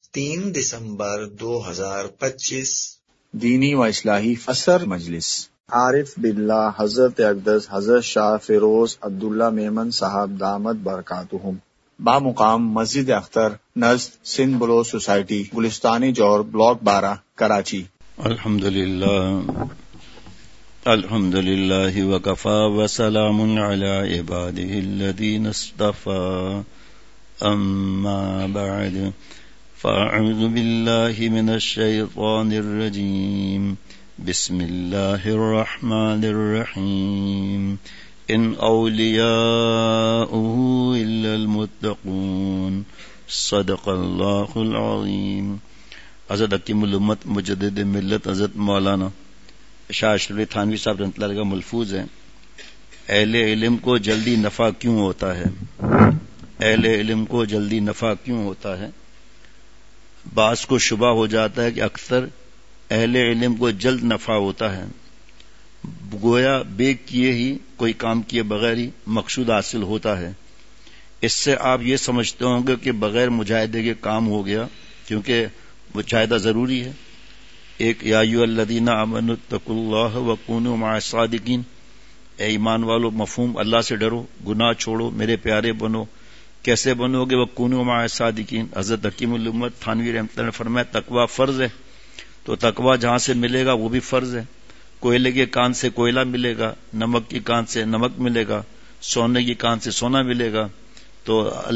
3 دسمبر 2025 دینی و اصلاحی اثر مجلس عارف باللہ حضرت اقدس حضرت شاہ فیروز عبداللہ میمن صاحب دامت برکاتہم، بامقام مسجد اختر نزد سندھ بلو سوسائٹی، گلستانی جور، بلاک 12، کراچی۔ الحمد للہ وکفا وسلام علی عباده الذین اصطفى، اما بعد فاعوذ باللہ من الشیطان الرجیم، بسم اللہ الرحمن الرحیم، ان اولیاؤہ الا المتقون، صدق اللہ العظیم۔ حضرت حکیم الامت مجدد ملت حضرت مولانا شاہ اشرف تھانوی صاحب رحمۃ اللہ علیہ کا ملفوظ ہے، اہل علم کو جلدی نفع کیوں ہوتا ہے؟ اہل علم کو جلدی نفع کیوں ہوتا ہے؟ بعض کو شبہ ہو جاتا ہے کہ اکثر اہل علم کو جلد نفع ہوتا ہے، گویا بے کیے ہی، کوئی کام کیے بغیر ہی مقصود حاصل ہوتا ہے۔ اس سے آپ یہ سمجھتے ہوں گے کہ بغیر مجاہدے کے کام ہو گیا، کیونکہ مجاہدہ ضروری ہے۔ ایک یا ایھا الذین آمنوا اتقوا اللہ وکونوا مع الصادقین، اے ایمان والو، مفہوم اللہ سے ڈرو، گناہ چھوڑو، میرے پیارے بنو۔ کیسے بنو گے؟ وکونوا مع الصادقین۔ حضرت حکیم الامت تھانوی رحمۃ اللہ نے فرمایا تقویٰ فرض ہے، تو تقویٰ جہاں سے ملے گا وہ بھی فرض ہے۔ کوئلے کے کان سے کوئلہ ملے گا، نمک کی کان سے نمک ملے گا، سونے کی کان سے سونا ملے گا۔ تو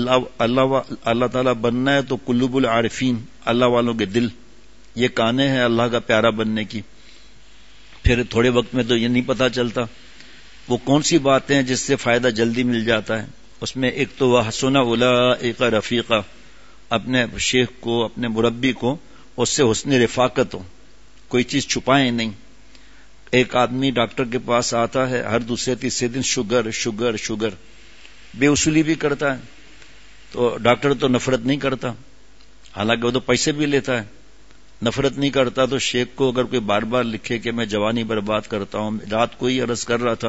اللہ تعالیٰ بننا ہے تو قلوب العارفین، اللہ والوں کے دل، یہ کانیں ہیں اللہ کا پیارا بننے کی۔ پھر تھوڑے وقت میں تو یہ نہیں پتا چلتا وہ کون سی باتیں ہیں جس سے فائدہ جلدی مل جاتا ہے۔ اس میں ایک تو وحسن اولئک رفیقا، اپنے شیخ کو، اپنے مربی کو اس سے حسن رفاقت ہو، کوئی چیز چھپائیں نہیں۔ ایک آدمی ڈاکٹر کے پاس آتا ہے، ہر دوسرے تیسرے دن شوگر شوگر شوگر، بے اصولی بھی کرتا ہے، تو ڈاکٹر تو نفرت نہیں کرتا، حالانکہ وہ تو پیسے بھی لیتا ہے، نفرت نہیں کرتا۔ تو شیخ کو اگر کوئی بار بار لکھے کہ میں جوانی برباد کرتا ہوں، رات کو ہی عرض کر رہا تھا،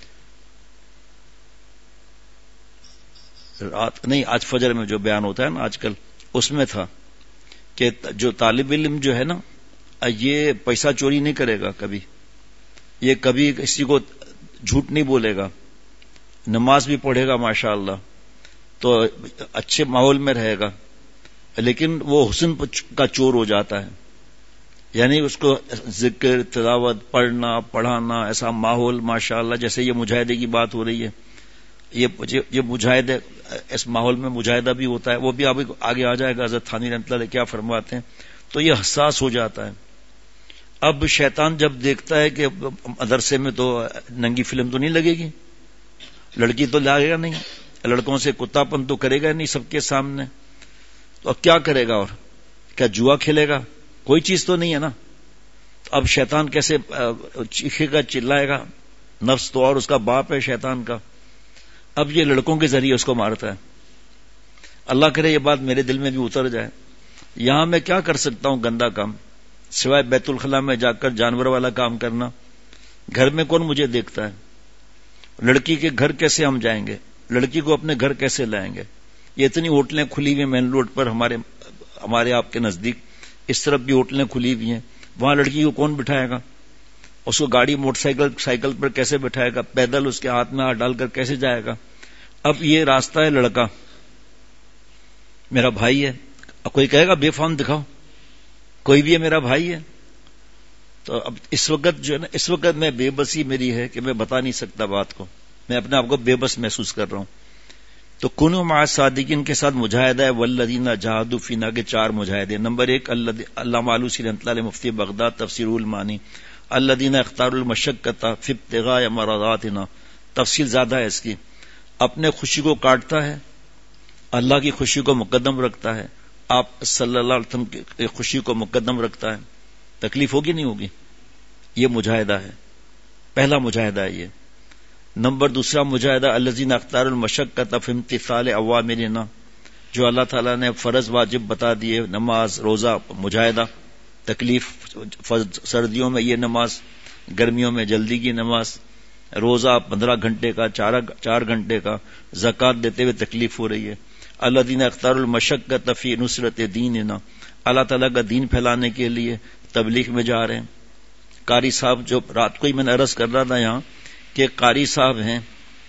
رات نہیں آج فجر میں جو بیان ہوتا ہے نا آج کل، اس میں تھا کہ جو طالب علم جو ہے نا، یہ پیسہ چوری نہیں کرے گا کبھی، یہ کبھی کسی کو جھوٹ نہیں بولے گا، نماز بھی پڑھے گا ماشاءاللہ، تو اچھے ماحول میں رہے گا، لیکن وہ حسن کا چور ہو جاتا ہے، یعنی اس کو ذکر، تلاوت، پڑھنا پڑھانا، ایسا ماحول ماشاءاللہ، جیسے یہ مجاہدے کی بات ہو رہی ہے، یہ مجاہدے، اس ماحول میں مجاہدہ بھی ہوتا ہے، وہ بھی آگے آ جائے گا حضرت تھانوی رحمۃ اللہ کیا فرماتے ہیں، تو یہ حساس ہو جاتا ہے۔ اب شیطان جب دیکھتا ہے کہ مدرسے میں تو ننگی فلم تو نہیں لگے گی، لڑکی تو لائے گا نہیں، لڑکوں سے کتا پن تو کرے گا نہیں سب کے سامنے، تو اب کیا کرے گا؟ اور کیا جوا کھیلے گا؟ کوئی چیز تو نہیں ہے نا۔ اب شیطان کیسے چیخے گا، چلائے گا؟ نفس تو اور اس کا باپ ہے شیطان کا، اب یہ لڑکوں کے ذریعے اس کو مارتا ہے۔ اللہ کرے یہ بات میرے دل میں بھی اتر جائے۔ یہاں میں کیا کر سکتا ہوں گندا کام، سوائے بیت الخلاء میں جا کر جانور والا کام کرنا؟ گھر میں کون مجھے دیکھتا ہے؟ لڑکی کے گھر کیسے ہم جائیں گے؟ لڑکی کو اپنے گھر کیسے لائیں گے؟ یہ اتنی ہوٹلیں کھلی ہوئی مین روڈ پر، ہمارے آپ کے نزدیک اس طرف بھی ہوٹلیں کھلی ہوئی ہیں، وہاں لڑکی کو کون بٹھائے گا؟ اس کو گاڑی موٹر سائیکل پر کیسے بٹھائے گا؟ پیدل اس کے ہاتھ میں ہاتھ ڈال کر کیسے جائے گا؟ اب یہ راستہ ہے لڑکا، میرا بھائی ہے، اب کوئی کہے گا بے فارم دکھاؤ، کوئی بھی ہے میرا بھائی ہے۔ تو اب اس وقت جو ہے نا، اس وقت میں بے بسی میری ہے کہ میں بتا نہیں سکتا بات کو، میں اپنے آپ کو بے بس محسوس کر رہا ہوں۔ تو کنوا مع الصادقین کے ساتھ مجاہدہ ہے، والذین جاہدوا فینا کے 4 مجاہدے۔ نمبر 1 علامہ آلوسی رحمۃ اللہ علیہ مفتی بغداد، تفسیر المعانی، الذین اختاروا المشقۃ فی ابتغاء مرضاتنا، تفصیل زیادہ ہے اس کی۔ اپنے خوشی کو کاٹتا ہے، اللہ کی خوشی کو مقدم رکھتا ہے، آپ صلی اللہ علیہ وسلم کی خوشی کو مقدم رکھتا ہے، تکلیف ہوگی نہیں ہوگی؟ یہ مجاہدہ ہے، پہلا مجاہدہ ہے یہ۔ نمبر 2 مجاہدہ الذین اختاروا المشقۃ فی امتثال اوامرنا، جو اللہ تعالیٰ نے فرض واجب بتا دیے، نماز، روزہ، مجاہدہ، تکلیف، سردیوں میں یہ نماز، گرمیوں میں جلدی کی نماز، روزہ 15 گھنٹے کا، 4 گھنٹے کا، زکوٰۃ دیتے ہوئے تکلیف ہو رہی ہے۔ الذین اختاروا المشقۃ فی نصرت دیننا، اللہ تعالیٰ کا دین پھیلانے کے لیے تبلیغ میں جا رہے ہیں. قاری صاحب جو رات کو ہی میں نے عرض کر رہا تھا یہاں کہ قاری صاحب ہیں,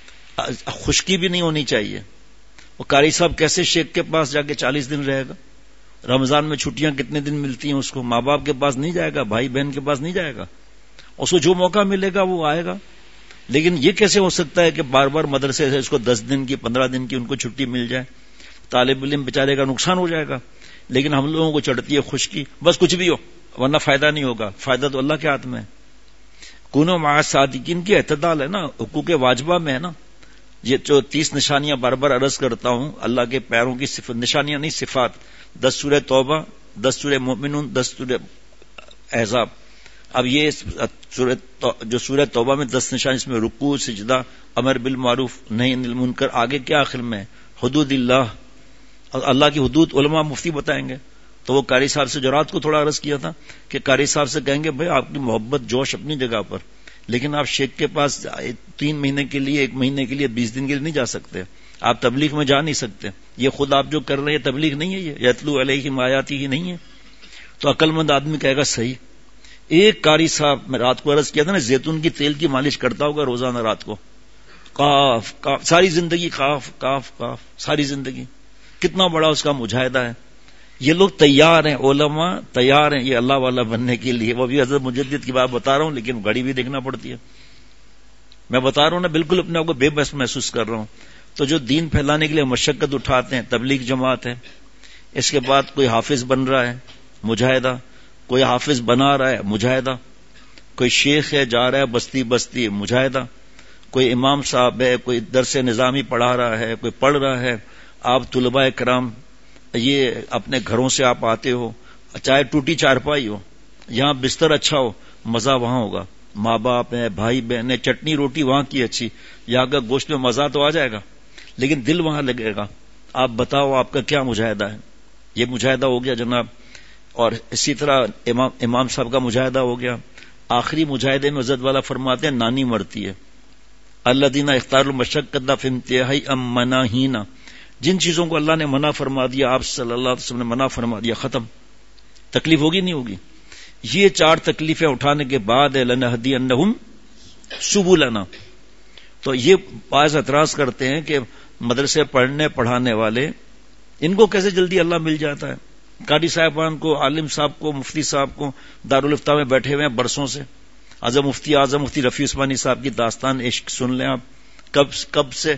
خشکی بھی نہیں ہونی چاہیے. وہ قاری صاحب کیسے شیخ کے پاس جا کے 40 دن رہے گا؟ رمضان میں چھٹیاں کتنے دن ملتی ہیں اس کو؟ ماں باپ کے پاس نہیں جائے گا, بھائی بہن کے پاس نہیں جائے گا, اس کو جو موقع ملے گا وہ آئے گا. لیکن یہ کیسے ہو سکتا ہے کہ بار بار مدرسے سے اس کو 10 دن کی 15 دن کی ان کو چھٹی مل جائے؟ طالب علم بیچارے کا نقصان ہو جائے گا. لیکن ہم لوگوں کو چڑھتی ہے خشکی, بس کچھ بھی ہو ورنہ فائدہ نہیں ہوگا. فائدہ تو اللہ کے ہاتھ میں ہے. کونو مع الصادقین کی اعتدال ہے نا, حقوق واجبہ میں ہے نا. یہ جو 30 نشانیاں بار بار عرض کرتا ہوں اللہ کے پیاروں کی صفت, نشانیاں نہیں صفات. 10 سورہ توبہ, 10 سورہ مومنون, 10 سورہ احزاب. اب یہ جو سورہ توبہ میں 10 نشان, اس میں رکوع, سجدہ, امر بالمعروف, نہی عن المنکر, آگے کیا آخر میں حدود اللہ, اللہ کی حدود علماء مفتی بتائیں گے. تو وہ قاری صاحب سے جو رات کو تھوڑا عرض کیا تھا کہ قاری صاحب سے کہیں گے بھائی آپ کی محبت جوش اپنی جگہ پر, لیکن آپ شیخ کے پاس 3 مہینے کے لیے, 1 مہینے کے لیے, 20 دن کے لیے نہیں جا سکتے. آپ تبلیغ میں جا نہیں سکتے. یہ خود آپ جو کر رہے ہیں تبلیغ نہیں ہے, یہ یتلو علیہم آیاتی ہی نہیں ہے. تو عقل مند آدمی کہے گا صحیح. ایک قاری صاحب میں رات کو عرض کیا تھا نا, زیتون کی تیل کی مالش کرتا ہوگا روزانہ رات کو, قاف قاف ساری زندگی, قاف قاف قاف ساری زندگی. کتنا بڑا اس کا مجاہدہ ہے. یہ لوگ تیار ہیں, علماء تیار ہیں یہ اللہ والا بننے کے لیے. وہ بھی حضرت مجدد کی بات بتا رہا ہوں, لیکن گھڑی بھی دیکھنا پڑتی ہے. میں بتا رہا ہوں نا, بالکل اپنے آپ کو بے بس محسوس کر رہا ہوں. تو جو دین پھیلانے کے لیے مشقت اٹھاتے ہیں, تبلیغ جماعت ہے. اس کے بعد کوئی حافظ بن رہا ہے, مجاہدہ. کوئی حافظ بنا رہا ہے, مجاہدہ. کوئی شیخ ہے, جا رہا ہے بستی بستی, مجاہدہ. کوئی امام صاحب ہے, کوئی درس نظامی پڑھا رہا ہے, کوئی پڑھ رہا ہے. آپ طلباء کرام یہ اپنے گھروں سے آپ آتے ہو, چاہے ٹوٹی چارپائی ہو, یہاں بستر اچھا ہو, مزہ وہاں ہوگا. ماں باپ ہیں, بھائی بہن ہیں, چٹنی روٹی وہاں کی اچھی, یہاں کا گوشت میں مزہ تو آ جائے گا, لیکن دل وہاں لگے گا. آپ بتاؤ آپ کا کیا مجاہدہ ہے؟ یہ مجاہدہ ہو گیا جناب. اور اسی طرح امام صاحب کا مجاہدہ ہو گیا. آخری مجاہدے میں حضرت والا فرماتے ہیں نانی مرتی ہے. الذین اختاروا المشقۃ فی انتہائی ام مناہینا, جن چیزوں کو اللہ نے منع فرما دیا, آپ صلی اللہ علیہ وسلم نے منع فرما دیا, ختم. تکلیف ہوگی نہیں ہوگی؟ یہ 4 تکلیفیں اٹھانے کے بعد ہے لنہدینہم سبلنا. تو یہ بعض اعتراض کرتے ہیں کہ مدرسے پڑھنے پڑھانے والے, ان کو کیسے جلدی اللہ مل جاتا ہے؟ قاری صاحبان کو, عالم صاحب کو, مفتی صاحب کو دارالفتہ میں بیٹھے ہوئے ہیں برسوں سے. اعظم مفتی رفیع عثمانی صاحب کی داستان عشق سن لیں آپ. کب سے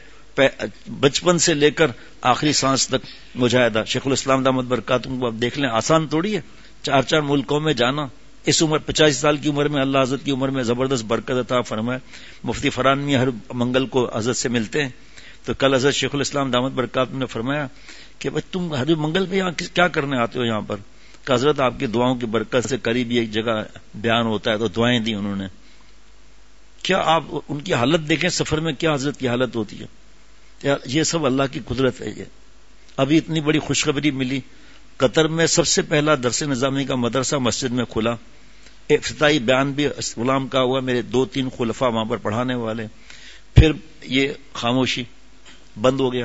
بچپن سے لے کر آخری سانس تک مجاہدہ. شیخ الاسلام دامت برکاتہ کو آپ دیکھ لیں, آسان تھوڑی ہے 4 ملکوں میں جانا. اس عمر 85 سال کی عمر میں اللہ حضرت کی عمر میں زبردست برکت عطا فرمائے. مفتی فرحان ہر منگل کو حضرت سے ملتے ہیں. تو کل حضرت شیخ الاسلام دامت برکاتہ نے فرمایا کہ بھائی تم ہر منگل پہ یہاں کیا کرنے آتے ہو یہاں پر؟ کہ حضرت آپ کی دعاؤں کی برکت سے قریب ایک جگہ بیان ہوتا ہے تو دعائیں دی انہوں نے. کیا آپ ان کی حالت دیکھیں سفر میں, کیا حضرت کی حالت ہوتی ہے. یہ سب اللہ کی قدرت ہے. یہ ابھی اتنی بڑی خوشخبری ملی, قطر میں سب سے پہلا درس نظامی کا مدرسہ مسجد میں کھلا. افتتاحی بیان بھی غلام کا ہوا, میرے 2-3 خلفاء وہاں پر پڑھانے والے. پھر یہ خاموشی بند ہو گیا.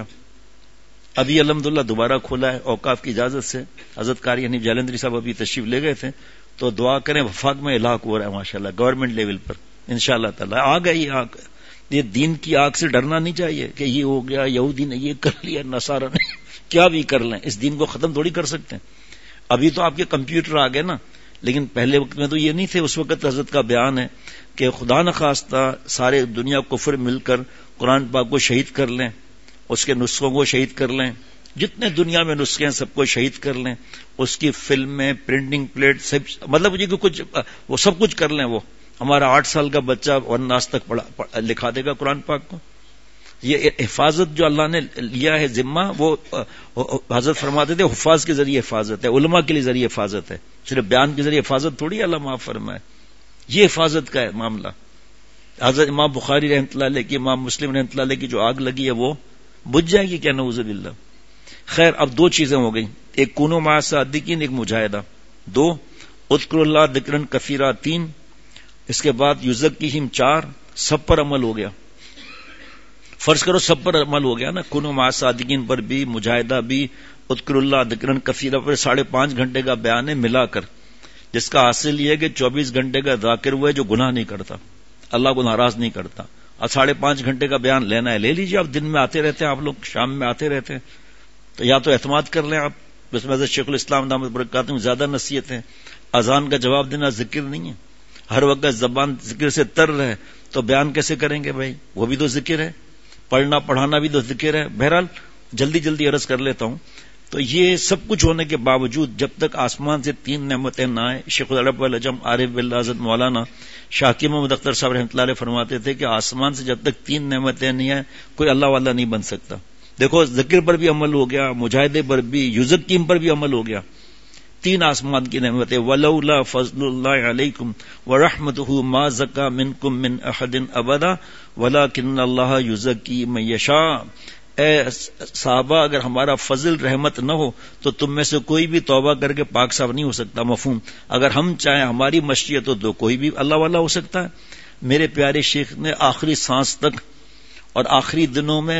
ابھی الحمدللہ دوبارہ کھولا ہے اوقاف کی اجازت سے. حضرت قاری حنیف جالندری صاحب ابھی تشریف لے گئے تھے, تو دعا کریں وفاق میں علاق ہو رہا ہے ماشاءاللہ گورنمنٹ لیول پر انشاءاللہ تعالی. آ گئی آگ, یہ دین کی آگ سے ڈرنا نہیں چاہیے کہ یہ ہو گیا, یہودی نے یہ کر لیا, نصارہ نے کیا بھی کر لیں, اس دین کو ختم تھوڑی کر سکتے ہیں. ابھی تو آپ کے کمپیوٹر آ گئے نا, لیکن پہلے وقت میں تو یہ نہیں تھے. اس وقت حضرت کا بیان ہے کہ خدا نخواستہ سارے دنیا کفر مل کر قرآن پاک کو شہید کر لیں, اس کے نسخوں کو شہید کر لیں, جتنے دنیا میں نسخے ہیں سب کو شہید کر لیں, اس کی فلمیں, پرنٹنگ پلیٹ, سب مطلب یہ کچھ وہ سب کچھ کر لیں. وہ ہمارا 8 سال کا بچہ ورناس تک لکھا دے گا قرآن پاک کو. یہ حفاظت جو اللہ نے لیا ہے ذمہ, وہ حضرت فرماتے تھے حفاظ کے ذریعے حفاظت ہے, علماء کے لیے ذریعے حفاظت ہے, صرف بیان کے ذریعے حفاظت تھوڑی اللہ معاف فرمائے. یہ حفاظت کا ہے معاملہ. حضرت امام بخاری رحمۃ اللہ علیہ کی, امام مسلم رحمۃ اللہ علیہ کی جو آگ لگی ہے وہ بجھ جائے گی کیا؟ نعوذ باللہ. خیر, اب 2 چیزیں ہو گئی, ایک کونو مع الصادقین, ایک مجاہدہ. 2 اذکر اللہ ذکرن کثیرا. 3 اس کے بعد یزکیہم. 4 سب پر عمل ہو گیا. فرض کرو سب پر عمل ہو گیا نا, کونو مع الصادقین پر بھی, مجاہدہ بھی, اذکر اللہ ذکرن کثیرا پر 5.5 گھنٹے کا بیان ہے ملا کر، جس کا حاصل یہ ہے کہ 24 گھنٹے کا ذاکر ہوا ہے جو گناہ نہیں کرتا، اللہ کو ناراض نہیں کرتا. اور 5.5 گھنٹے کا بیان لینا ہے لے لیجیے. آپ دن میں آتے رہتے ہیں، آپ لوگ شام میں آتے رہتے ہیں، تو یا تو اعتماد کر لیں آپ. بس میں شیخ الاسلام دامت برکاتہ زیادہ نصیحت ہے. اذان کا جواب دینا ذکر نہیں ہے، ہر وقت زبان ذکر سے تر رہے تو بیان کیسے کریں گے بھائی؟ وہ بھی تو ذکر ہے، پڑھنا پڑھانا بھی تو ذکر ہے. بہرحال جلدی عرض کر لیتا ہوں. تو یہ سب کچھ ہونے کے باوجود جب تک آسمان سے 3 نعمتیں نہ آئیں، شیخ العرب والعجم عارف باللہ حضرت مولانا شاکر محمد اختر صاحب رحمۃ اللہ علیہ فرماتے تھے کہ آسمان سے جب تک 3 نعمتیں نہیں آئیں کوئی اللہ والا نہیں بن سکتا. دیکھو ذکر پر بھی عمل ہو گیا، مجاہدے پر بھی، یزکیم پر بھی عمل ہو گیا. 3 آسمان کی نعمتیں. ولولا فضل اللہ علیکم ورحمتہ ما زکا منکم من احد ابدا ولکن اللہ یزکی من یشاء. اے صحابہ اگر ہمارا فضل رحمت نہ ہو تو تم میں سے کوئی بھی توبہ کر کے پاک صاف نہیں ہو سکتا. مفہوم. اگر ہم چاہیں ہماری مشیت ہو تو کوئی بھی اللہ والا ہو سکتا ہے. میرے پیارے شیخ نے آخری سانس تک اور آخری دنوں میں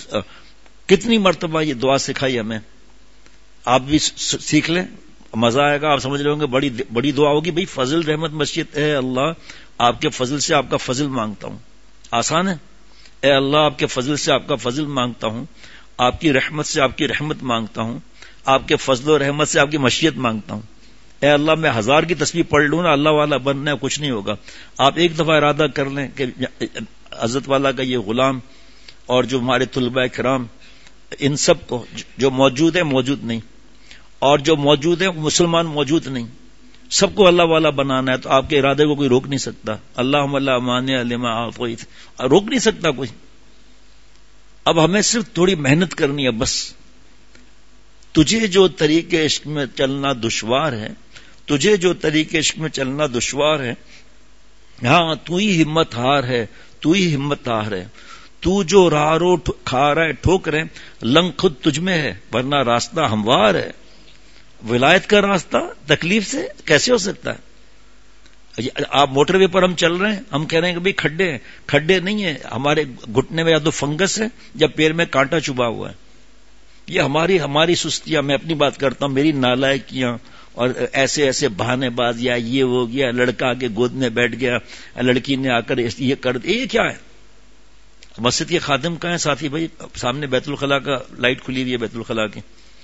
کتنی مرتبہ یہ دعا سکھائی ہمیں. آپ بھی سیکھ لیں، مزہ آئے گا. آپ سمجھ رہے ہوں گے بڑی دعا ہوگی بھئی فضل رحمت مشیت. اے اللہ آپ کے فضل سے آپ کا فضل مانگتا ہوں. آسان ہے. اے اللہ آپ کے فضل سے آپ کا فضل مانگتا ہوں، آپ کی رحمت سے آپ کی رحمت مانگتا ہوں، آپ کے فضل و رحمت سے آپ کی مشیت مانگتا ہوں. اے اللہ میں 1000 کی تسبیح پڑھ لوں نا، اللہ والا بننا ہے کچھ نہیں ہوگا. آپ ایک دفعہ ارادہ کر لیں کہ حضرت والا کا یہ غلام اور جو ہمارے طلباء کرام ان سب کو جو موجود ہے موجود نہیں، اور جو موجود ہے مسلمان موجود نہیں، سب کو اللہ والا بنانا ہے. تو آپ کے ارادے کو کوئی روک نہیں سکتا. اللہم لا مانع لما اعطیت، روک نہیں سکتا کوئی. اب ہمیں صرف تھوڑی محنت کرنی ہے بس. تجھے جو طریقے عشق میں چلنا دشوار ہے، تجھے جو طریقے عشق میں چلنا دشوار ہے، ہاں تو ہی ہمت ہار ہے، تو ہی ہمت ہار ہے. تو جو راہ رو کھا رہا ہے ٹھوکریں، لنگ خود تجھ میں ہے ورنہ راستہ ہموار ہے. ولایت کا راستہ تکلیف سے کیسے ہو سکتا ہے؟ آپ موٹر وے پر ہم چل رہے ہیں، ہم کہہ رہے ہیں کہ بھئی کھڈے ہیں. کھڈے نہیں ہیں، ہمارے گھٹنے میں یا تو فنگس ہے یا پیر میں کانٹا چبھا ہوا ہے. یہ ہماری سستیاں. میں اپنی بات کرتا ہوں، میری نالائکیاں اور ایسے بہانے باز، یا یہ ہو گیا لڑکا کے گود میں بیٹھ گیا، لڑکی نے آ کر یہ کر دیا. یہ کیا ہے؟ مسجد کے خادم کا ہے ساتھی بھائی، سامنے بیت الخلاء کا لائٹ کھلی ہوئی ہے بیت الخلاء کی.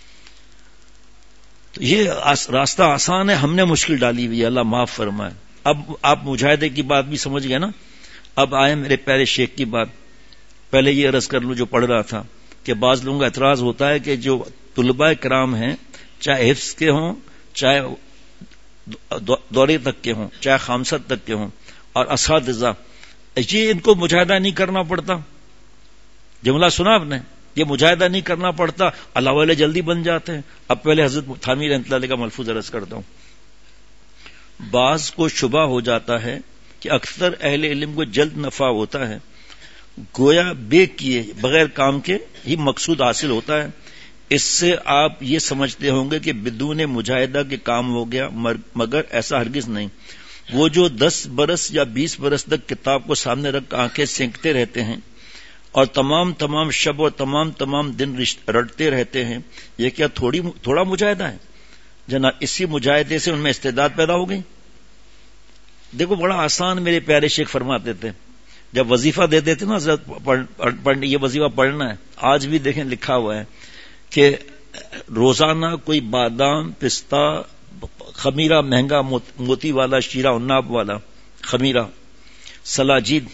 تو یہ راستہ آسان ہے، ہم نے مشکل ڈالی ہوئی ہے، اللہ معاف فرمائے. اب آپ مجاہدے کی بات بھی سمجھ گئے نا. اب آئے میرے پیارے شیخ کی بات. پہلے یہ عرض کر لوں جو پڑھ رہا تھا کہ بعض لوگوں کا اعتراض ہوتا ہے کہ جو طلباء کرام ہیں، چاہے حفظ کے ہوں، چاہے دورے تک کے ہوں، چاہے خامسات تک کے ہوں، اور اساتذہ، یہ ان کو مجاہدہ نہیں کرنا پڑتا. جملہ سنا آپ نے؟ یہ مجاہدہ نہیں کرنا پڑتا، اللہ والے جلدی بن جاتے ہیں. اب پہلے حضرت تھانوی رحمۃ اللہ علیہ کا ملفوظ عرض کرتا ہوں. بعض کو شبہ ہو جاتا ہے کہ اکثر اہل علم کو جلد نفع ہوتا ہے، گویا بے کیے بغیر کام کے ہی مقصود حاصل ہوتا ہے. اس سے آپ یہ سمجھتے ہوں گے کہ بدون مجاہدہ کے کام ہو گیا، مگر ایسا ہرگز نہیں. وہ جو 10 برس یا 20 برس تک کتاب کو سامنے رکھ آنکھیں سینکتے رہتے ہیں اور تمام شب اور تمام دن رٹتے رہتے ہیں، یہ کیا تھوڑا مجاہدہ ہے؟ جناب اسی مجاہدے سے ان میں استعداد پیدا ہو گئی. دیکھو بڑا آسان میرے پیارے شیخ فرماتے تھے، جب وظیفہ دے دیتے نا حضرت پڑھنے، یہ وظیفہ پڑھنا ہے، آج بھی دیکھیں لکھا ہوا ہے کہ روزانہ کوئی بادام، پستہ، خمیرہ مہنگا موتی والا، شیرہ عناب والا خمیرہ، سلاجید،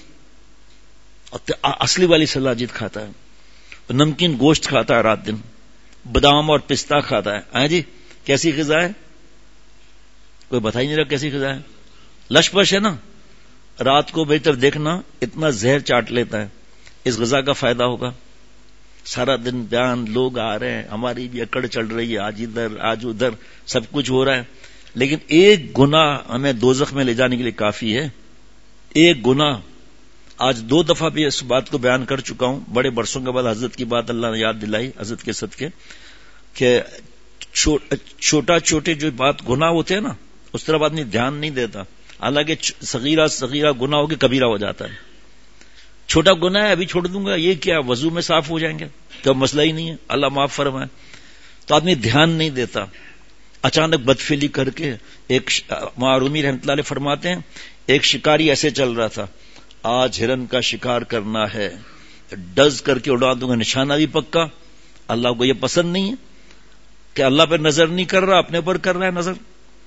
اصلی والی سلاجید کھاتا ہے، نمکین گوشت کھاتا ہے رات دن، بادام اور پستہ کھاتا ہے. جی کیسی غذا ہے؟ کوئی بتا ہی نہیں رہا کیسی غذا ہے. لش پش ہے نا. رات کو بھائی تب دیکھنا اتنا زہر چاٹ لیتا ہے. اس غذا کا فائدہ ہوگا؟ سارا دن بیان، لوگ آ رہے ہیں، ہماری بھی اکڑ چل رہی ہے، آج ادھر آج ادھر سب کچھ ہو رہا ہے، لیکن ایک گناہ ہمیں دوزخ میں لے جانے کے لیے کافی ہے. ایک گناہ. آج 2 دفعہ بھی اس بات کو بیان کر چکا ہوں، بڑے برسوں کے بعد حضرت کی بات اللہ نے یاد دلائی حضرت کے صدقے، کہ چھوٹے جو بات گناہ ہوتے ہیں نا، اس طرف آدمی دھیان نہیں دیتا، حالانکہ صغیرہ گناہ ہو کے کبیرہ ہو جاتا ہے. چھوٹا گناہ ہے ابھی چھوڑ دوں گا، یہ کیا وضو میں صاف ہو جائیں گے، تو مسئلہ ہی نہیں ہے، اللہ معاف فرمائے. تو آدمی دھیان نہیں دیتا. اچانک بدفعلی کر کے ایک معرومی رحمۃ اللہ علیہ فرماتے ہیں ایک شکاری ایسے چل رہا تھا, آج ہرن کا شکار کرنا ہے, ڈز کر کے اڑا دوں گا, نشانہ بھی پکا. اللہ کو یہ پسند نہیں ہے کہ اللہ پہ نظر نہیں کر رہا, اپنے پر کر رہا ہے نظر.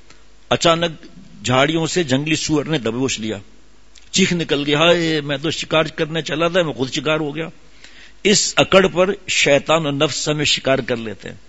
اچانک جھاڑیوں سے جنگلی سور نے دبوچ لیا, چیخ نکل گیا, ہائے میں تو شکار کرنے چلا تھا, میں خود شکار ہو گیا. اس اکڑ پر شیطان اور نفس ہمیں شکار کر لیتے ہیں.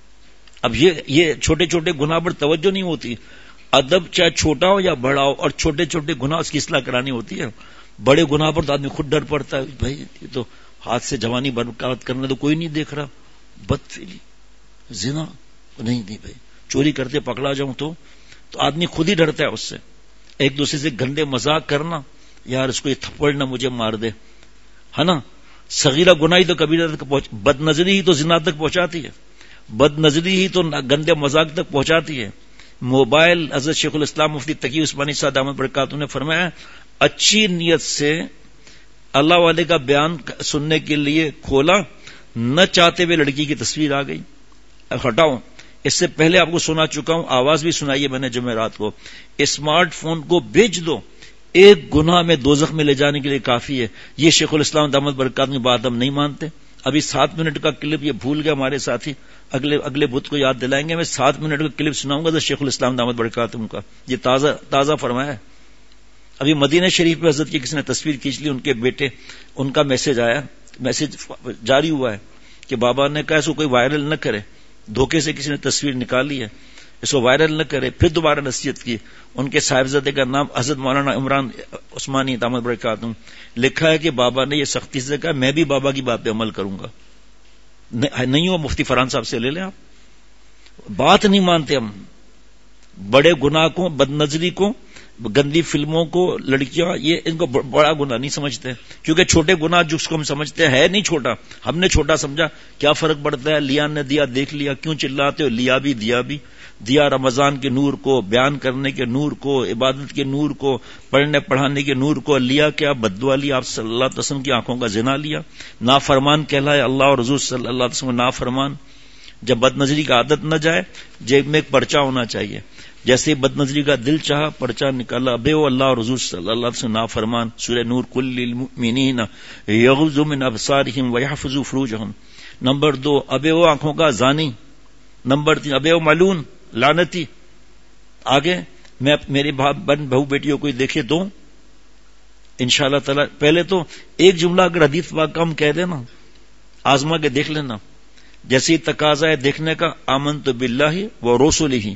اب یہ چھوٹے چھوٹے گناہ پر توجہ نہیں ہوتی. ادب چاہے چھوٹا ہو یا بڑا ہو, اور چھوٹے چھوٹے گناہ اس کی اصلاح کرانی ہوتی ہے. بڑے گناہ پر تو آدمی خود ڈر پڑتا ہے, بھائی یہ تو ہاتھ سے جوانی برکات کرنے تو کوئی نہیں دیکھ رہا, بدفعلی زنا نہیں بھائی, چوری کرتے پکڑا جاؤں تو آدمی خود ہی ڈرتا ہے اس سے. ایک دوسرے سے گندے مذاق کرنا, یار اس کو یہ تھپڑ نہ مجھے مار دے, ہے نا. صغیرہ گناہ ہی تو کبیرہ تک بد نظری ہی تو زنا تک پہنچاتی ہے, بد نظری ہی تو گندے مذاق تک پہنچاتی ہے. موبائل حضرت شیخ الاسلام مفتی تقی عثمانی صاحب دامت برکاتہ نے فرمایا اچھی نیت سے اللہ والے کا بیان سننے کے لیے کھولا, نہ چاہتے ہوئے لڑکی کی تصویر آ گئی. ہٹاؤ, اس سے پہلے آپ کو سنا چکا ہوں, آواز بھی سنائی ہے میں نے جمعرات کو. اسمارٹ فون کو بیچ دو, ایک گناہ میں دوزخ میں لے جانے کے لیے کافی ہے. یہ شیخ الاسلام دامت برکاتہ کی بات ہم نہیں مانتے. ابھی 7 منٹ کا کلپ یہ بھول گیا ہمارے ساتھی, اگلے بدھ کو یاد دلائیں گے. میں 7 منٹ کا کلپ سناؤں گا تو شیخ الاسلام دامت برکاتہ کا, یہ تازہ فرمایا ہے. ابھی مدینہ شریف میں حضرت کی کسی نے تصویر کھینچ لی, ان کے بیٹے, ان کا میسج آیا, میسج جاری ہوا ہے کہ بابا نے کہا اس کو کوئی وائرل نہ کرے, دھوکے سے کسی نے تصویر نکالی ہے, اس کو وائرل نہ کرے. پھر دوبارہ نصیحت کی. ان کے صاحبزادے کا نام حضرت مولانا عمران عثمانی دامت برکاتہ, لکھا ہے کہ بابا نے یہ سختی سے کہا میں بھی بابا کی بات پہ عمل کروں گا. نہیں ہو مفتی فرحان صاحب سے لے لیں آپ, بات نہیں مانتے ہم. بڑے گناہ کو, بد نظری کو, گندی فلموں کو, لڑکیاں, یہ ان کو بڑا گناہ نہیں سمجھتے, کیونکہ چھوٹے گناہ جس کو ہم سمجھتے ہیں نہیں چھوٹا, ہم نے چھوٹا سمجھا. کیا فرق پڑتا ہے, لیا نے دیا دیکھ لیا, کیوں چلاتے ہو, لیا بھی دیا رمضان کے نور کو, بیان کرنے کے نور کو, عبادت کے نور کو, پڑھنے پڑھانے کے نور کو. لیا کیا, بددعا لی, آپ صلی اللہ علیہ وسلم کی آنکھوں کا زنا لیا. نافرمان کہلائے, اللہ اور رسول صلی اللہ علیہ وسلم نافرمان. جب بد نظری کا عادت نہ جائے, جیب میں ایک پرچہ ہونا چاہیے. جیسے بد نظری کا دل چاہا, پرچہ نکالا, ابے و اللہ اور رسول صلی اللہ علیہ وسلم نافرمان. سورہ نور, کل للمؤمنین یغضوا من ابصارہم ویحفظوا فروجہم. نمبر 2 ابے و آنکھوں کا زانی. نمبر 3 ابے و ملعون, لعنتی. آگے میں میرے بہو بیٹیوں کو دیکھے تو انشاءاللہ تعالی, پہلے تو ایک جملہ اگر حدیث پاک کا ہم کہہ دینا, آزما کے دیکھ لینا, جیسے ہی تقاضا ہے دیکھنے کا, آمنت باللہ و رسولہ,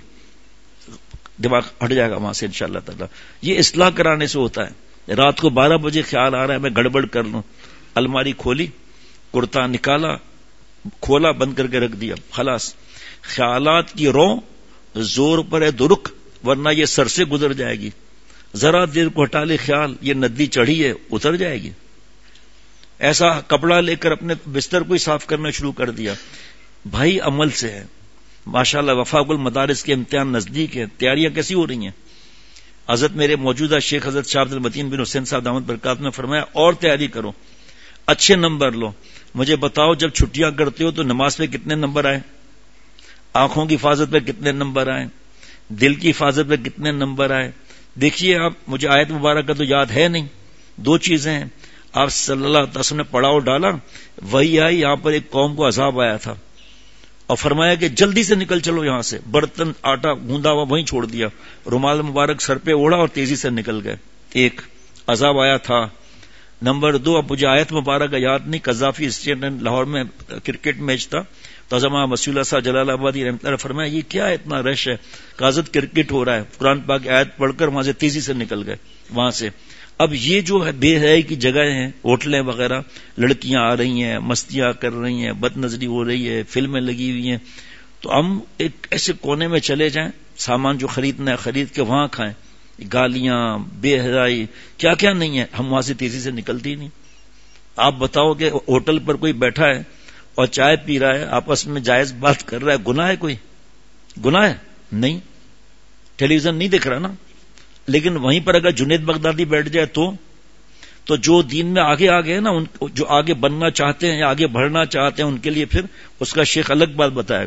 دماغ ہٹ جائے گا وہاں سے انشاءاللہ تعالی. یہ اصلاح کرانے سے ہوتا ہے. رات کو 12 بجے خیال آ رہا ہے میں گڑبڑ کر لوں, الماری کھولی, کرتا نکالا, کھولا, بند کر کے رکھ دیا, خلاص. خیالات کی رو زور پر ہے درک, ورنہ یہ سر سے گزر جائے گی. ذرا دیر کو ہٹا لے خیال, یہ ندی چڑھی ہے, اتر جائے گی. ایسا کپڑا لے کر اپنے بستر کو ہی صاف کرنا شروع کر دیا. بھائی عمل سے ہے. ماشاءاللہ وفاق المدارس کے امتحان نزدیک ہے, تیاریاں کیسی ہو رہی ہیں. حضرت میرے موجودہ شیخ حضرت شاہ عبد المتین بن حسین صاحب دامت برکاتہ نے فرمایا اور تیاری کرو, اچھے نمبر لو. مجھے بتاؤ جب چھٹیاں کرتے ہو تو نماز پہ کتنے نمبر آئے, آنکھوں کی حفاظت پہ کتنے نمبر آئے, دل کی حفاظت پہ کتنے نمبر آئے. دیکھیے آپ, مجھے آیت مبارکہ تو یاد ہے نہیں, 2 چیزیں ہیں. آپ صلی اللہ علیہ وسلم نے پڑاؤ ڈالا, وہی آئی, یہاں پر ایک قوم کو عذاب آیا تھا, اور فرمایا کہ جلدی سے نکل چلو یہاں سے. برتن آٹا گوندا ہوا وہیں چھوڑ دیا, رومال مبارک سر پہ اوڑھا اور تیزی سے نکل گئے. ایک عذاب آیا تھا. نمبر 2, اب مجھے آیت مبارک یاد نہیں, قذافی اسٹیڈیم لاہور میں کرکٹ میچ تھا, تو حضرت مسیح اللہ صاحب جلال آبادی رحمۃ اللہ فرمایا یہ کیا اتنا رش ہے, قاضت کرکٹ ہو رہا ہے. قرآن پاک آیت پڑھ کر وہاں سے تیزی سے نکل گئے وہاں سے. اب یہ جو ہے بے حیائی کی جگہیں ہیں, ہوٹلیں وغیرہ, لڑکیاں آ رہی ہیں, مستیاں کر رہی ہیں, بد نظری ہو رہی ہے, فلمیں لگی ہوئی ہیں, تو ہم ایک ایسے کونے میں چلے جائیں, سامان جو خریدنا ہے خرید کے وہاں کھائیں. گالیاں, بے حیائی, کیا کیا نہیں ہے, ہم وہاں سے تیزی سے نکلتی نہیں. آپ بتاؤ کہ ہوٹل پر کوئی بیٹھا ہے اور چائے پی رہا ہے, آپس میں جائز بات کر رہا ہے, گناہ ہے کوئی, گناہ ہے نہیں, ٹیلی ویژن نہیں دیکھ رہا نا. لیکن وہیں پر اگر جنید بغدادی بیٹھ جائے تو جو دین میں آگے ہیں نا, جو آگے بننا چاہتے ہیں یا آگے بڑھنا چاہتے ہیں, ان کے لیے پھر اس کا شیخ الگ بات بتائے گا.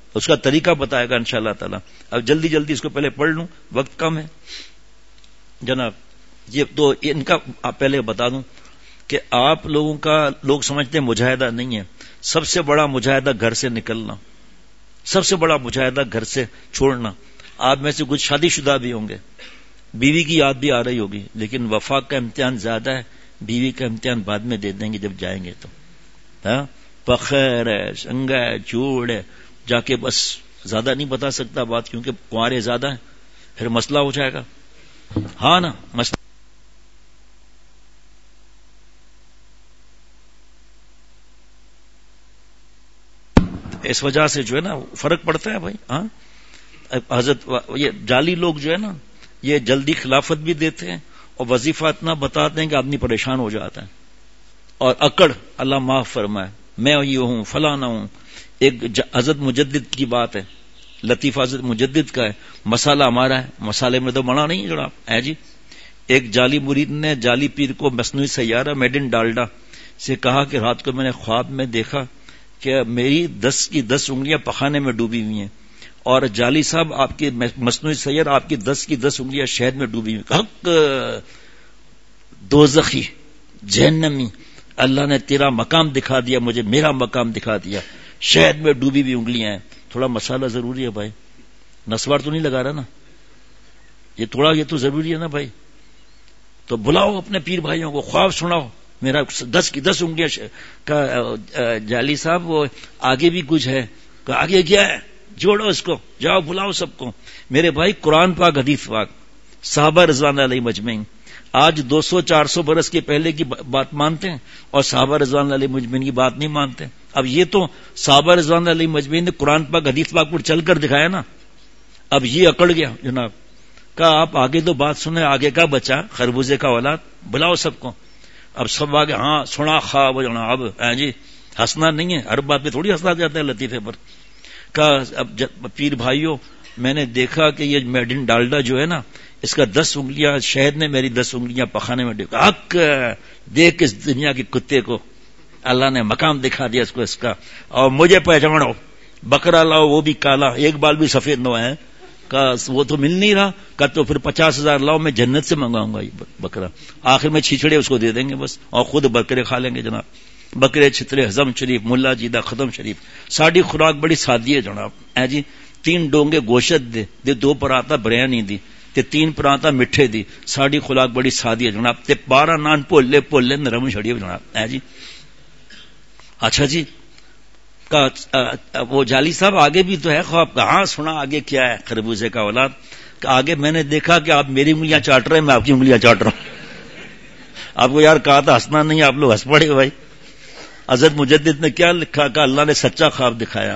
اس کا طریقہ بتائے گا انشاءاللہ تعالی. اب جلدی جلدی اس کو پہلے پڑھ لوں، وقت کم ہے جناب. یہ تو ان کا پہلے بتا دوں کہ آپ لوگوں کا لوگ سمجھتے ہیں مجاہدہ نہیں ہے. سب سے بڑا مجاہدہ گھر سے نکلنا، سب سے بڑا مجاہدہ گھر سے چھوڑنا. آپ میں سے کچھ شادی شدہ بھی ہوں گے، بیوی کی یاد بھی آ رہی ہوگی، لیکن وفا کا امتحان زیادہ ہے، بیوی کا امتحان بعد میں دے دیں گے جب جائیں گے تو. پخیر ہے، سنگا ہے، چوڑ ہے، جا کے بس زیادہ نہیں بتا سکتا بات کیونکہ کنوارے زیادہ ہیں، پھر مسئلہ ہو جائے گا. ہاں نا مسئلہ. اس وجہ سے جو ہے نا فرق پڑتا ہے بھائی. ہاں حضرت یہ جعلی لوگ جو ہے نا یہ جلدی خلافت بھی دیتے ہیں اور وظیفہ اتنا بتاتے ہیں کہ آدمی پریشان ہو جاتا ہے. اور اکڑ اللہ معاف فرمائے، میں یہ ہوں فلانا ہوں. ایک حضرت مجدد کی بات ہے، لطیفہ حضرت مجدد کا ہے، مسالہ ہمارا ہے، مسالے میں تو بڑا نہیں ہے جناب ہے جی. ایک جعلی مرید نے جعلی پیر کو مصنوعی سیارہ میڈ ان ڈالڈا سے کہا کہ رات کو میں نے خواب میں دیکھا کہ میری 10 کی 10 انگلیاں پخانے میں ڈوبی ہوئی ہیں، اور جعلی صاحب آپ کی مصنوعی سیار آپ کی 10 کی 10 انگلیاں شہد میں ڈوبی ہوئی. حق دوزخی جہنمی، اللہ نے تیرا مقام دکھا دیا، مجھے میرا مقام دکھا دیا، شہد میں ڈوبی ہوئی انگلیاں ہیں. تھوڑا مسالہ ضروری ہے بھائی، نسوار تو نہیں لگا رہا نا، یہ تھوڑا یہ تو ضروری ہے نا بھائی. تو بلاؤ اپنے پیر بھائیوں کو، خواب سناؤ میرا 10 کی 10 انگلیاں کا. جعلی صاحب وہ آگے بھی کچھ ہے، کہ آگے کیا ہے، جوڑو اس کو، جاؤ بلاؤ سب کو. میرے بھائی قرآن پاک حدیث پاک صحابہ رضوان علیہ مجمعین، آج 200-400 برس کے پہلے کی بات مانتے ہیں اور صحابہ رضوان علیہ مجمعین کی بات نہیں مانتے. اب یہ تو صحابہ رضوان علیہ مجمعین نے قرآن پاک حدیث پاک پر چل کر دکھایا نا. اب یہ اکڑ گیا جناب، کہا آپ آگے تو بات سنیں، آگے کا بچا خربوزے کا اولاد، بلاؤ سب کو. اب سب آگے ہاں سنا خواب جناب. جی ہنسنا نہیں ہے، ہر بات پہ تھوڑی ہنسنا جاتا ہے لطیفے پر. اب پیر بھائیوں میں نے دیکھا کہ یہ میڈ ان ڈالڈا جو ہے نا اس کا 10 انگلیاں شہد نے میری 10 انگلیاں پخانے میں ڈوبی. حق دیکھ اس دنیا کے کتے کو، اللہ نے مقام دکھا دیا اس کو اس کا. اور مجھے پہچانو، بکرا لاؤ وہ بھی کالا، ایک بال بھی سفید نہ ہے، کا وہ تو مل نہیں رہا، کا تو پھر 50,000 لاؤ، میں جنت سے منگاؤں گا یہ بکرا. آخر میں چھچڑے اس کو دے دیں گے بس، اور خود بکرے کھا لیں گے جناب. بکرے چھترے ہضم شریف، ملا جیدہ ختم شریف. ساڑی خوراک بڑی سادی ہے جناب جی. 3 ڈونگے گوشت دے 2 پراتا بریانی دی تے 3 پراتا مٹھے دی. ساڑی خوراک بڑی سادی ہے جناب. تے 12 نان پولے نرم چھڑی جناب جی. اچھا جی وہ جعلی صاحب آگے بھی تو ہے خواب کا. ہاں سنا آگے کیا ہے، خربوزے کا اولاد. آگے میں نے دیکھا کہ آپ میری انگلیاں چاٹ رہے ہیں، میں آپ کی انگلیاں چاٹ رہا ہوں. آپ کو یار کہا تھا ہنسنا نہیں، آپ لوگ ہنس پڑے بھائی. حضرت مجدد نے کیا لکھا کہ اللہ نے سچا خواب دکھایا.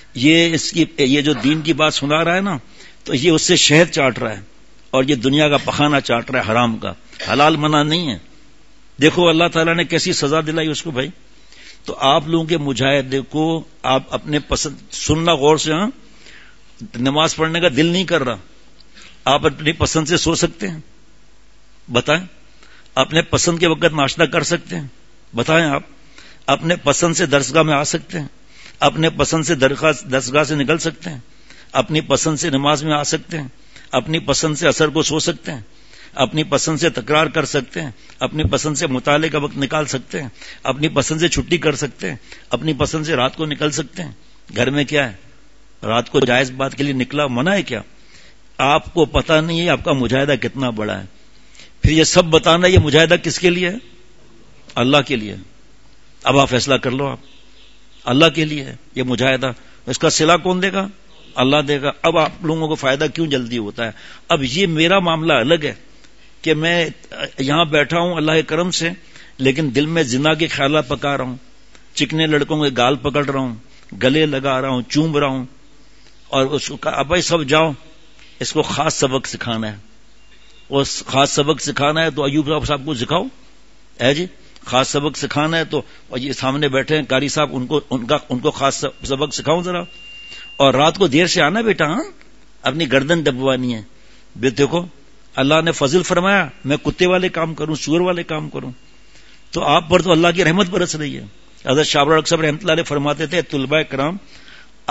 یہ جو دین کی بات سنا رہا ہے نا، تو یہ اس سے شہد چاٹ رہا ہے اور یہ دنیا کا پخانہ چاٹ رہا ہے حرام کا. حلال منع نہیں ہے. دیکھو اللہ تعالیٰ نے کیسی سزا دلائی اس کو بھائی. تو آپ لوگوں کے مجاہدے کو آپ اپنے پسند سننا غور سے. ہاں نماز پڑھنے کا دل نہیں کر رہا، آپ اپنی پسند سے سو سکتے ہیں، بتائیں. اپنے پسند کے وقت ناشتہ کر سکتے ہیں، بتائیں. آپ اپنے پسند سے درسگاہ میں آ سکتے ہیں، اپنے پسند سے درسگاہ سے نکل سکتے ہیں، اپنی پسند سے نماز میں آ سکتے ہیں، اپنی پسند سے عصر کو سو سکتے ہیں، اپنی پسند سے تکرار کر سکتے ہیں، اپنی پسند سے مطالعے کا وقت نکال سکتے ہیں، اپنی پسند سے چھٹی کر سکتے ہیں، اپنی پسند سے رات کو نکل سکتے ہیں. گھر میں کیا ہے، رات کو جائز بات کے لیے نکلا منع ہے کیا؟ آپ کو پتہ نہیں ہے آپ کا مجاہدہ کتنا بڑا ہے. پھر یہ سب بتانا یہ مجاہدہ کس کے لیے ہے؟ اللہ کے لیے. اب آپ فیصلہ کر لو، آپ اللہ کے لیے ہے یہ مجاہدہ. اس کا صلہ کون دے گا؟ اللہ دے گا. اب آپ لوگوں کو فائدہ کیوں جلدی ہوتا ہے؟ اب یہ میرا معاملہ الگ ہے کہ میں یہاں بیٹھا ہوں اللہ کے کرم سے، لیکن دل میں زنا کے خیالات پکا رہا ہوں، چکنے لڑکوں کے گال پکڑ رہا ہوں، گلے لگا رہا ہوں، چوم رہا ہوں. اور اس کو کہا ابھائی سب جاؤ، اس کو خاص سبق سکھانا ہے. وہ خاص سبق سکھانا ہے تو ایوب صاحب کو سکھاؤ جی. خاص سبق سکھانا ہے تو یہ سامنے بیٹھے ہیں قاری صاحب، ان کو خاص سبق سکھاؤں ذرا. اور رات کو دیر سے آنا بیٹا، ہاں اپنی گردن دبوانی ہے. دیکھو اللہ نے فضل فرمایا میں کتے والے کام کروں، سور والے کام کروں، تو آپ پر تو اللہ کی رحمت برس رہی ہے. حضرت شاہ ابو الحق صاحب رحمۃ اللہ علیہ فرماتے تھے طلباء کرام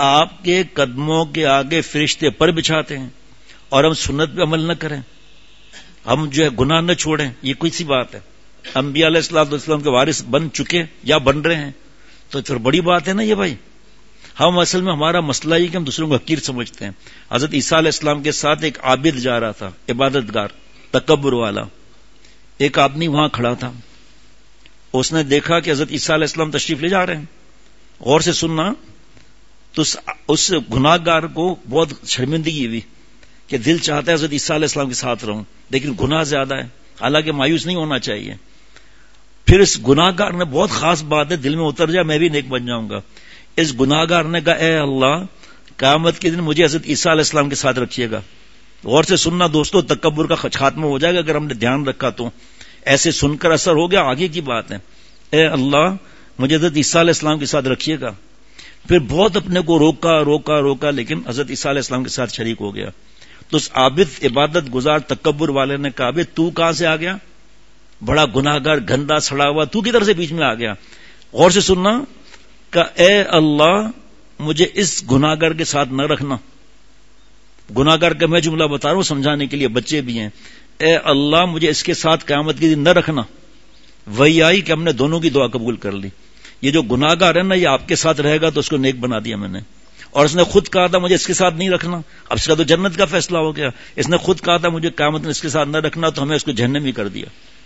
آپ کے قدموں کے آگے فرشتے پر بچھاتے ہیں اور ہم سنت پہ عمل نہ کریں، ہم جو ہے گناہ نہ چھوڑیں، یہ کوئی سی بات ہے؟ انبیاء علیہ السلام کے وارث بن چکے یا بن رہے ہیں تو پھر بڑی بات ہے نا یہ بھائی. ہم اصل میں ہمارا مسئلہ یہ کہ ہم دوسروں کو حقیر سمجھتے ہیں. حضرت عیسیٰ علیہ السلام کے ساتھ ایک عابد جا رہا تھا، عبادت گار، تکبر والا. ایک آدمی وہاں کھڑا تھا، اس نے دیکھا کہ حضرت عیسیٰ علیہ السلام تشریف لے جا رہے ہیں. غور سے سننا، تو اس گناہ گار کو بہت شرمندگی ہوئی کہ دل چاہتا ہے حضرت عیسیٰ علیہ السلام کے ساتھ رہوں، لیکن گناہ زیادہ ہے. حالانکہ مایوس نہیں ہونا چاہیے. پھر اس گناہ گار نے، بہت خاص بات ہے، دل میں اتر جائے میں بھی نیک بن جاؤں گا. اس گناہ گار نے کہا اے اللہ قیامت کے دن مجھے حضرت عیسیٰ علیہ السلام کے ساتھ رکھیے گا. غور سے سننا دوستو، تکبر کا خاتمہ ہو جائے گا اگر ہم نے دھیان رکھا تو. ایسے سن کر اثر ہو گیا، آگے کی بات ہے. اے اللہ مجھے حضرت عیسیٰ علیہ السلام کے ساتھ رکھیے گا. پھر بہت اپنے کو روکا لیکن حضرت عیسیٰ علیہ السلام کے ساتھ شریک ہو گیا. تو اس عابد عبادت گزار تکبر والے نے کہا بے تو کہاں سے آ گیا؟ بڑا گناہ گار، گندا سڑا ہوا، تو کدھر سے بیچ میں آ گیا؟ غور سے سننا کہ اے اللہ مجھے اس گناہ گار کے ساتھ نہ رکھنا. گناہ گار کا میں جملہ بتا رہا ہوں سمجھانے کے لیے، بچے بھی ہیں. اے اللہ مجھے اس کے ساتھ قیامت کے دن نہ رکھنا. وہی آئی کہ ہم نے دونوں کی دعا قبول کر لی. یہ جو گناہ گار ہے نا، یہ آپ کے ساتھ رہے گا تو اس کو نیک بنا دیا میں نے. اور اس نے خود کہا تھا مجھے اس کے ساتھ نہیں رکھنا، اب اس کا تو جنت کا فیصلہ ہو گیا. اس نے خود کہا تھا مجھے قیامت میں اس کے ساتھ نہ رکھنا، تو ہمیں اس کو جہنم ہی کر دیا.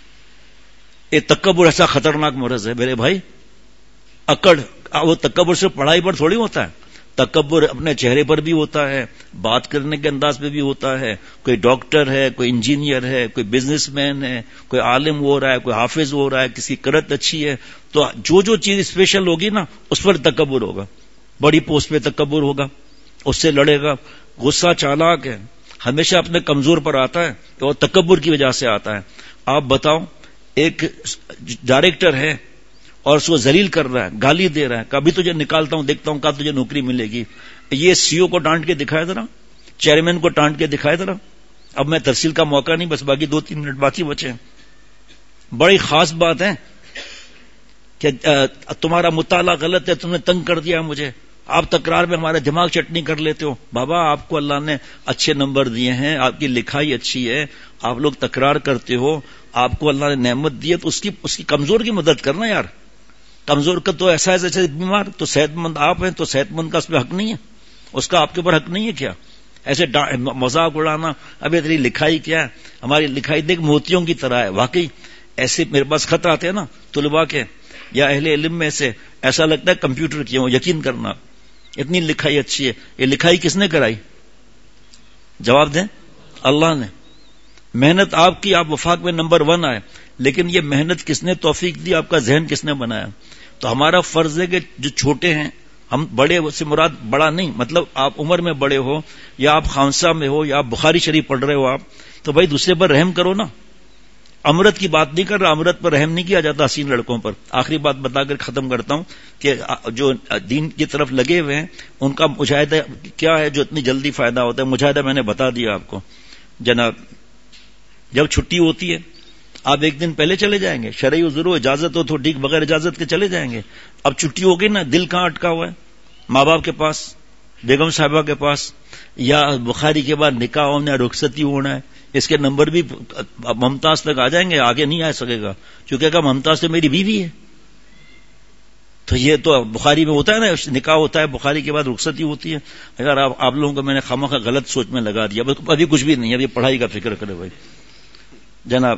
یہ تکبر ایسا خطرناک مرض ہے میرے بھائی. اکڑ، وہ تکبر صرف پڑھائی پر تھوڑی ہوتا ہے، تکبر اپنے چہرے پر بھی ہوتا ہے، بات کرنے کے انداز پہ بھی ہوتا ہے. کوئی ڈاکٹر ہے، کوئی انجینئر ہے، کوئی بزنس مین ہے، کوئی عالم ہو رہا ہے، کوئی حافظ ہو رہا ہے، کسی قرت اچھی ہے، تو جو چیز اسپیشل ہوگی نا اس پر تکبر ہوگا. بڑی پوسٹ پہ تکبر ہوگا، اس سے لڑے گا. غصہ چالاک ہے، ہمیشہ اپنے کمزور پر آتا ہے، اور تکبر کی وجہ سے آتا ہے. آپ بتاؤ، ایک ڈائریکٹر ہے اور اس کو ذلیل کر رہا ہے، گالی دے رہا ہے، کبھی تجھے نکالتا ہوں دیکھتا ہوں کب تجھے نوکری ملے گی. یہ سی او کو ڈانٹ کے دکھائے ذرا، چیئرمین کو ڈانٹ کے دکھائے ذرا. اب میں تفصیل کا موقع نہیں، بس باقی 2-3 منٹ باقی بچے ہیں. بڑی خاص بات ہے کہ تمہارا مطالعہ غلط ہے، تم نے تنگ کر دیا مجھے، آپ تکرار میں ہمارے دماغ چٹنی کر لیتے ہو. بابا آپ کو اللہ نے اچھے نمبر دیے ہیں، آپ کی لکھائی اچھی ہے، آپ لوگ تکرار کرتے ہو، آپ کو اللہ نے نعمت دی ہے، تو اس کی کمزور کی مدد کرنا یار. کمزور کا تو ایسا ہے بیمار، تو صحت مند آپ ہیں، تو صحت مند کا اس پہ حق نہیں ہے، اس کا آپ کے اوپر حق نہیں ہے کیا؟ ایسے مذاق اڑانا. ابھی تیری لکھائی کیا ہے؟ ہماری لکھائی دیکھ موتیوں کی طرح ہے. واقعی ایسے میرے پاس خط آتے ہیں نا طلباء کے یا اہل علم میں سے، ایسا لگتا ہے کمپیوٹر کیے ہوں. یقین کرنا اتنی لکھائی اچھی ہے. یہ لکھائی کس نے کرائی؟ جواب دیں. اللہ نے. محنت آپ کی، آپ وفاق میں نمبر 1 آئے، لیکن یہ محنت کس نے توفیق دی؟ آپ کا ذہن کس نے بنایا؟ تو ہمارا فرض ہے کہ جو چھوٹے ہیں، ہم بڑے سے مراد بڑا نہیں، مطلب آپ عمر میں بڑے ہو یا آپ خانسہ میں ہو یا آپ بخاری شریف پڑھ رہے ہو آپ، تو بھائی دوسرے پر رحم کرو نا. امرت کی بات نہیں کر رہا، امرت پر رحم نہیں کیا جاتا حسین لڑکوں پر. آخری بات بتا کر ختم کرتا ہوں کہ جو دین کی طرف لگے ہوئے ہیں ان کا مجاہدہ کیا ہے جو اتنی جلدی فائدہ ہوتا ہے. مجاہدہ میں نے بتا دیا آپ کو. جناب جب چھٹی ہوتی ہے آپ ایک دن پہلے چلے جائیں گے، شرعی عذر ہو، اجازت ہو تو ٹھیک، بغیر اجازت کے چلے جائیں گے. اب چھٹی ہو گئی نا، دل کہاں اٹکا ہوا ہے؟ ماں باپ کے پاس، بیگم صاحبہ کے پاس، یا بخاری کے بعد نکاح ہونا، رخصتی ہونا ہے. اس کے نمبر بھی ممتاز تک آ جائیں گے، آگے نہیں آ سکے گا، چونکہ کہ ممتاز تو میری بیوی ہے. تو یہ تو بخاری میں ہوتا ہے نا، نکاح ہوتا ہے، بخاری کے بعد رخصتی ہوتی ہے. اگر آپ لوگوں کو میں نے خامخواہ غلط سوچ میں لگا دیا، ابھی کچھ بھی نہیں، ابھی پڑھائی کا فکر کرے بھائی جناب.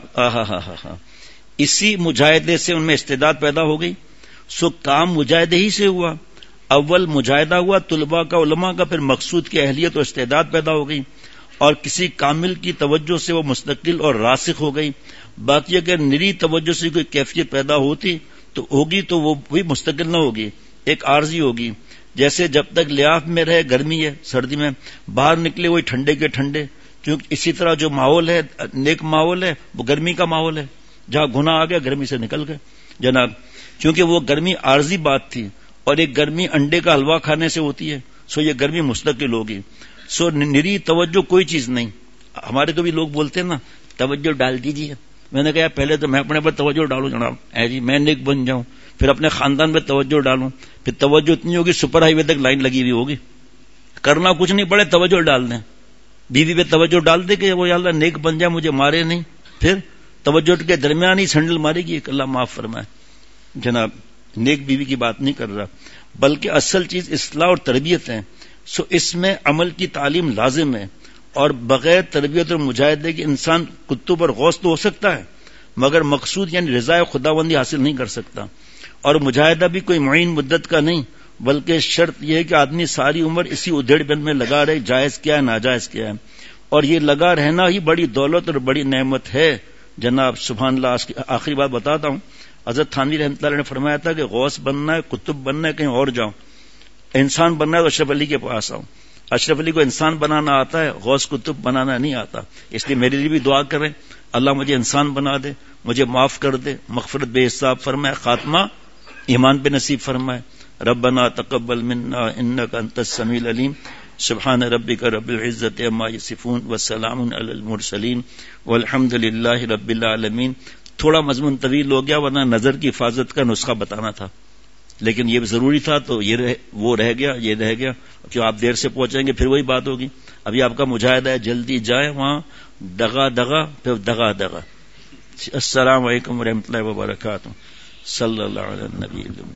اسی مجاہدے سے ان میں استعداد پیدا ہو گئی. سو کام مجاہدے ہی سے ہوا. اول مجاہدہ ہوا طلباء کا، علماء کا، پھر مقصود کی اہلیت اور استعداد پیدا ہو گئی، اور کسی کامل کی توجہ سے وہ مستقل اور راسخ ہو گئی. باقی اگر نری توجہ سے کوئی کیفیت پیدا ہوتی تو ہوگی تو وہ بھی مستقل نہ ہوگی، ایک عارضی ہوگی. جیسے جب تک لیاف میں رہے گرمی ہے، سردی میں باہر نکلے وہی ٹھنڈے کے ٹھنڈے. کیونکہ اسی طرح جو ماحول ہے، نیک ماحول ہے، وہ گرمی کا ماحول ہے. جہاں گناہ آ گیا گرمی سے نکل گئے جناب. کیونکہ وہ گرمی عارضی بات تھی، اور ایک گرمی انڈے کا حلوہ کھانے سے ہوتی ہے، سو یہ گرمی مستقل ہوگی. سو نری توجہ کوئی چیز نہیں. ہمارے کو بھی لوگ بولتے ہیں نا توجہ ڈال دیجیے. میں نے کہا پہلے تو میں اپنے پر توجہ ڈالوں جناب، اے جی میں نیک بن جاؤں. پھر اپنے خاندان میں توجہ ڈالوں، پھر توجہ اتنی ہوگی سپر ہائی وے تک لائن لگی ہوئی ہوگی، کرنا کچھ نہیں پڑے توجہ ڈال دیں، بیوی پہ توجہ ڈال دے کہ وہ یا اللہ نیک بن جائے مجھے مارے نہیں، پھر توجہ کے درمیان ہی سینڈل مارے گی کہ اللہ معاف فرمائے. جناب نیک بیوی کی بات نہیں کر رہا، بلکہ اصل چیز اصلاح اور تربیت ہے. سو اس میں عمل کی تعلیم لازم ہے، اور بغیر تربیت اور مجاہدے کے انسان کتب اور غوث تو ہو سکتا ہے مگر مقصود یعنی رضا خداوندی حاصل نہیں کر سکتا. اور مجاہدہ بھی کوئی معین مدت کا نہیں، بلکہ شرط یہ ہے کہ آدمی ساری عمر اسی ادھیڑ بن میں لگا رہے، جائز کیا ہے ناجائز کیا ہے. اور یہ لگا رہنا ہی بڑی دولت اور بڑی نعمت ہے. جناب سبحان اللہ. آخری بات بتاتا ہوں، حضرت تھانوی رحمۃ اللہ نے فرمایا تھا کہ غوث بننا ہے، قطب بننا ہے، کہیں اور جاؤں، انسان بننا ہے تو اشرف علی کے پاس آؤں. اشرف علی کو انسان بنانا آتا ہے، غوث قطب بنانا نہیں آتا. اس لیے میرے لیے بھی دعا کریں، اللہ مجھے انسان بنا دے، مجھے معاف کر دے، مغفرت بے حساب فرمائے، خاتمہ ایمان پہ نصیب فرمائے. ربنا تقبل منا انک انت السمیع العلیم. سبحان ربک رب العزت عما یصفون وسلام علی المرسلین والحمد للہ رب العالمین. تھوڑا مضمون طویل ہو گیا، ورنہ نظر کی حفاظت کا نسخہ بتانا تھا، لیکن یہ ضروری تھا تو وہ رہ گیا، یہ رہ گیا. کیوں آپ دیر سے پہنچیں گے پھر وہی بات ہوگی. ابھی آپ کا مجاہدہ ہے، جلدی جائیں، وہاں دغا دغا پھر دغا دغا. السلام علیکم ورحمۃ اللہ وبرکاتہ. صلی اللہ علیہ النبی.